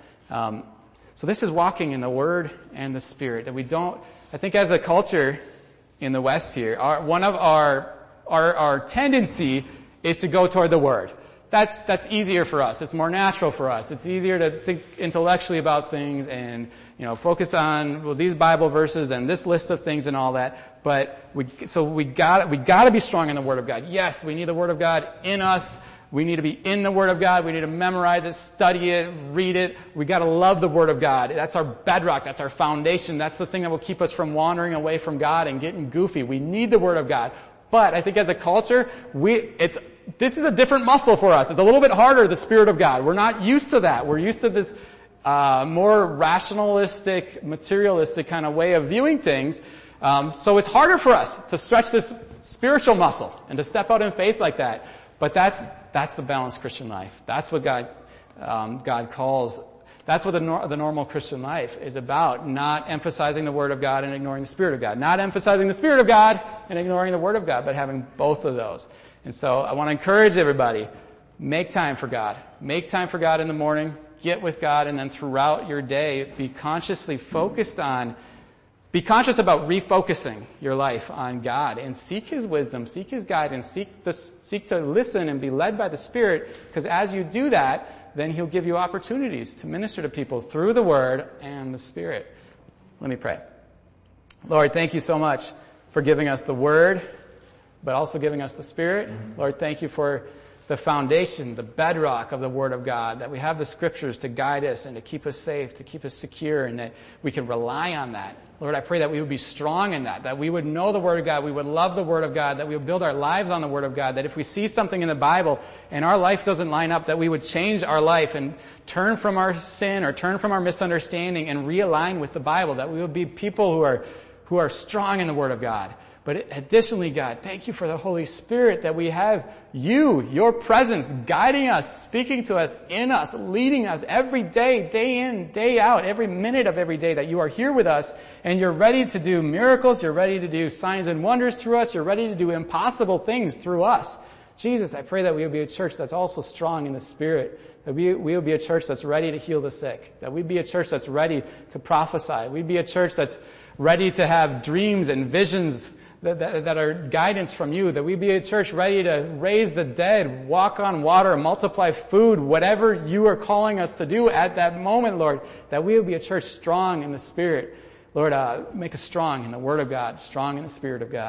So this is walking in the Word and the Spirit. I think as a culture in the West here, one of our tendency is to go toward the Word. That's easier for us. It's more natural for us. It's easier to think intellectually about things and, focus on, these Bible verses and this list of things and all that. But we gotta be strong in the Word of God. Yes, we need the Word of God in us. We need to be in the Word of God. We need to memorize it, study it, read it. We gotta love the Word of God. That's our bedrock. That's our foundation. That's the thing that will keep us from wandering away from God and getting goofy. We need the Word of God. But I think as a culture, this is a different muscle for us. It's a little bit harder, the Spirit of God. We're not used to that. We're used to this, more rationalistic, materialistic kind of way of viewing things. So it's harder for us to stretch this spiritual muscle and to step out in faith like that. But that's the balanced Christian life. That's what God calls. That's what the normal Christian life is about. Not emphasizing the Word of God and ignoring the Spirit of God. Not emphasizing the Spirit of God and ignoring the Word of God, but having both of those. And so I want to encourage everybody, make time for God. Make time for God in the morning. Get with God, and then throughout your day, be conscious about refocusing your life on God and seek His wisdom, seek His guidance, seek to listen and be led by the Spirit, because as you do that, then He'll give you opportunities to minister to people through the Word and the Spirit. Let me pray. Lord, thank you so much for giving us the Word, but also giving us the Spirit. Lord, thank you for the foundation, the bedrock of the Word of God, that we have the Scriptures to guide us and to keep us safe, to keep us secure, and that we can rely on that. Lord, I pray that we would be strong in that we would know the Word of God, we would love the Word of God, that we would build our lives on the Word of God, that if we see something in the Bible and our life doesn't line up, that we would change our life and turn from our sin or turn from our misunderstanding and realign with the Bible, that we would be people who are strong in the Word of God. But additionally, God, thank you for the Holy Spirit, that we have your presence guiding us, speaking to us, in us, leading us every day, day in, day out, every minute of every day, that you are here with us and you're ready to do miracles, you're ready to do signs and wonders through us, you're ready to do impossible things through us. Jesus, I pray that we would be a church that's also strong in the Spirit, that we would be a church that's ready to heal the sick, that we'd be a church that's ready to prophesy, we'd be a church that's ready to have dreams and visions that are guidance from you, that we be a church ready to raise the dead, walk on water, multiply food, whatever you are calling us to do at that moment, Lord, that we will be a church strong in the Spirit. Lord, make us strong in the Word of God, strong in the Spirit of God.